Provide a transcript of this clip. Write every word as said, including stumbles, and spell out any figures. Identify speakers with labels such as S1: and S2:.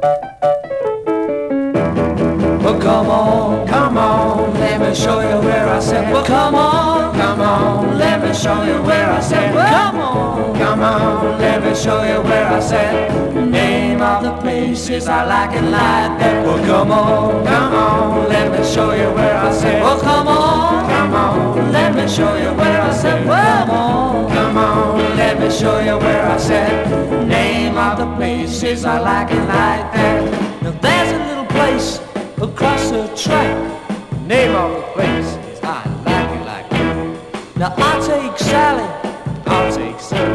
S1: Well, come on, come on, let me show you where I said. Well, come on, come on, let me show you where I said. Well, come on, come on, let me show you where I said. Name of the places I like it like that. Well, come on, come on, let me show you where I said. Well, come on, come on, let me show you where I said. Well, come on, come on, let me show you where I said. Name of the places I like it like that. Now there's a little place across the track. Name of the place is I like it like that. Now I'll take Sally, I'll take Sally.